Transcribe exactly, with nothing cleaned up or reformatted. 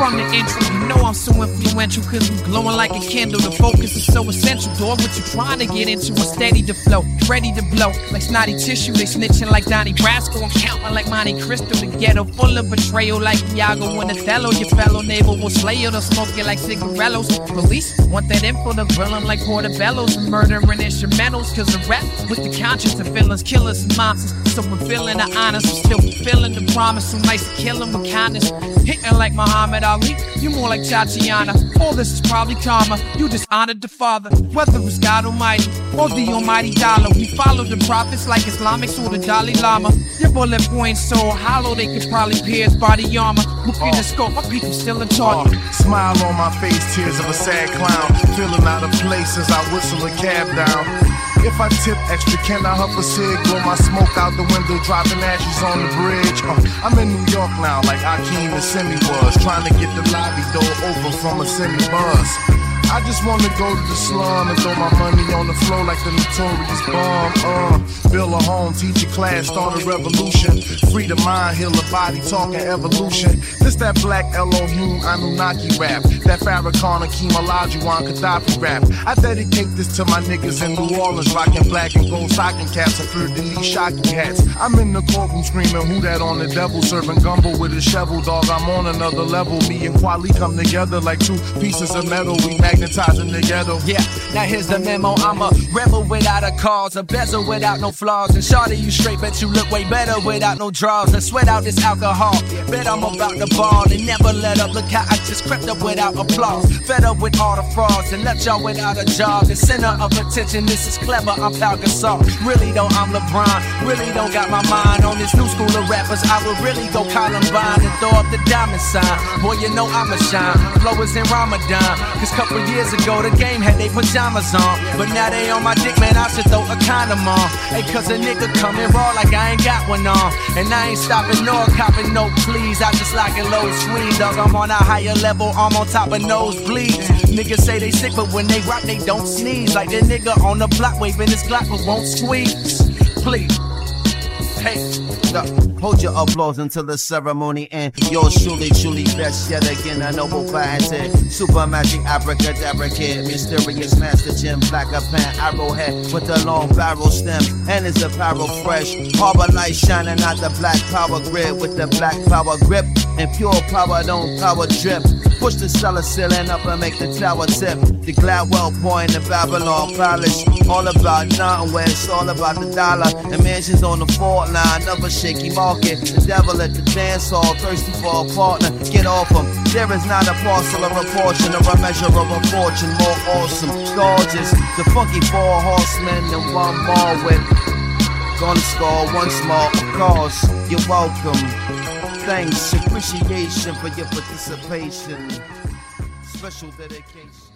from the intro. You know I'm so influential, cause I'm glowing like a candle. The focus is so essential, dog. What you trying to get into is steady to flow, ready to blow. Like snotty tissue, they snitching like Donnie Brasco. I'm counting like Monte Cristo. The ghetto full of betrayal like Iago and Othello. Your fellow neighbor will slay you, they'll smoke you like cigarillos. Police want that info to grill them like portobellos and murdering instrumentals. Cause I rap with the conscience of villains, killers and monsters. So we're feeling the honors, we're still fulfilling the promise. Who likes to kill them with kindness? Hitting like Muhammad Ali, you more like Tatiana. All this is probably karma, you dishonored the Father. Whether it's God Almighty or the almighty dollar, we follow the prophets like Islamics or the Dalai Lama. Your bullet point so hollow they could probably pierce body armor. Look in the scope, my people still in talk. Uh, smile on my face, tears of a sad clown. Feeling out of place as I whistle a cab down. If I tip extra, can I huff a cig? Blow my smoke out the window, dropping ashes on the bridge. Uh, I'm in New York now, like Akeem and Simi was, trying to get the lobby door open from a semi-buzz. I just wanna go to the slum and throw my money on the floor like the notorious bomb. Uh, build a home, teach a class, start a revolution. Free the mind, heal the body, talking evolution. This that black Elohim Anunnaki rap, that Farrakhan Akeem Olajuwon Gaddafi rap. I dedicate this to my niggas in New Orleans, rocking black and gold stocking caps and fleur-de-lis shocking hats. I'm in the courtroom screaming, who that on the devil? Serving gumbo with a shovel, dog, I'm on another level. Me and Kweli come together like two pieces of metal. We magnetizing the ghetto. Yeah, now here's the memo. I'm a rebel without a cause, a bezel without no flaws. And shawty, you straight, bet you look way better without no draws. I sweat out this alcohol, bet I'm about to ball and never let up. Look how I just crept up without applause. Fed up with all the frauds and left y'all without a job. The center of attention, this is clever, I'm Pau Gasol. Really though, I'm LeBron. Really don't got my mind on this new school of rappers. I would really go Columbine and throw up the diamond sign. Boy, you know I'ma shine. Flow is in Ramadan. Cause couple years ago, the game had they pajamas on. But now they on my dick, man, I should throw a condom on. Hey, cause a nigga coming raw like I ain't got one on. And I ain't stopping nor copping no please. I just like it low sweet, dog. I'm on a higher level, I'm on top of nosebleeds. Niggas say they sick, but when they rock, they don't sneeze. Like that nigga on the block waving his Glock, but won't squeeze. Please. Hey, stop. Hold your applause until the ceremony ends. Yours truly, truly best yet again. A noble patented, super magic abracadabra kid, mysterious master Jim, black a pan arrowhead with a long barrel stem and his apparel fresh. Harbor light shining out the black power grid with the black power grip and pure power don't power drip. Push the cellar ceiling up and make the tower tip. The Gladwell point, the Babylon Palace. All about nothing where it's all about the dollar. The mansions on the fault line, another shaky market. The devil at the dance hall, thirsty for a partner. Get off him. There is not a parcel or a portion or a measure of a fortune more awesome. Gorgeous, the funky four horsemen and one more with gonna score once more. Of course, you're welcome. Thanks, appreciation for your participation. Special dedication.